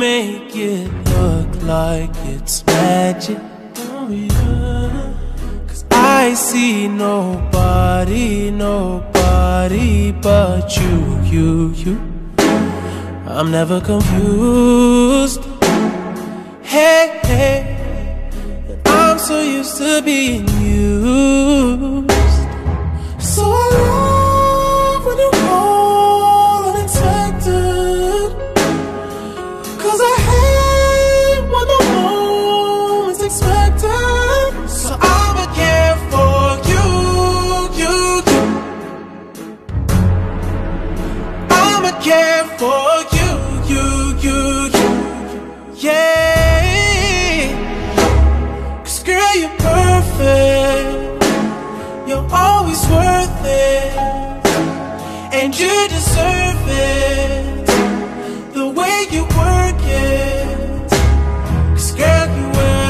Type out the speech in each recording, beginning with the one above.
make it look like it's magic. Oh yeah. 'Cause I see nobody but you. I'm never confused. Hey, I'm so used to being used. So I love when you call unexpected, 'cause I hate when the moment's expected. So I'ma care for you. I'ma care for you. Yeah. 'Cause girl, you're perfect. You're always worth it, and you deserve it. The way you work it, 'cause girl, you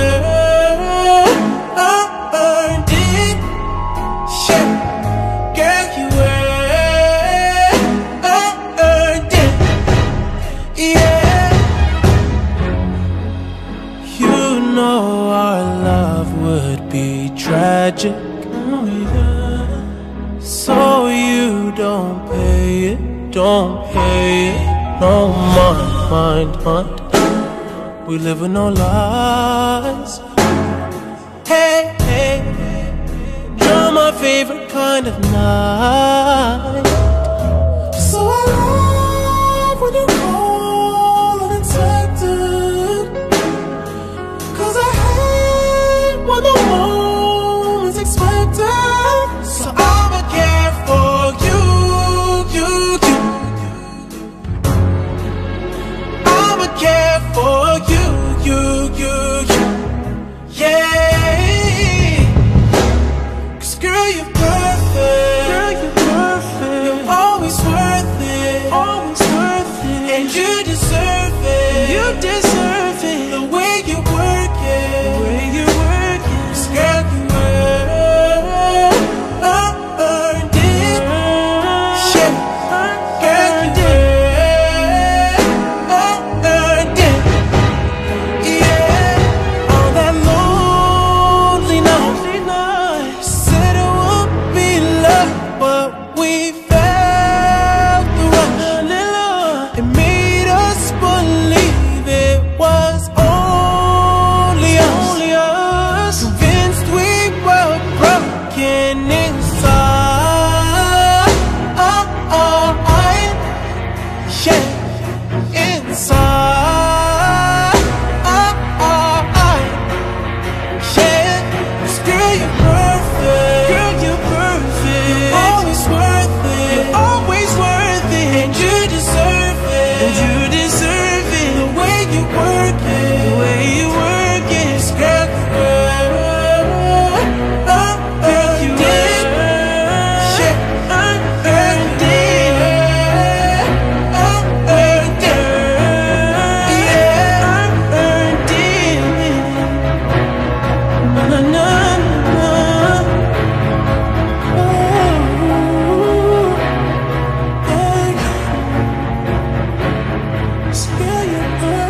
earned it. Yeah. Girl, you earned it. Yeah. You know our love would be tragic. Oh yeah. So you don't pay it. No mind. We live with no lies. Hey, you're my favorite kind of night. So I love when you call unexpected, 'cause I hate when the moment's expected. So I'ma care for you. I'ma care for you. Yeah. 'Cause girl, you're perfect. You're always worth it. And you deserve it. The way you work it. 'Cause girl, you earned it. Yeah. Girl, you earned it. Yeah. On that lonely night, said it would be love, but we felt the rush. It made us believe it was only us. Convinced we were broken inside. Yeah, inside. Yeah, 'cause girl, you're perfect. You're always worth it. And you deserve it. The way you work it. 'Cause girl, you did. Yeah. Earned it. Girl, you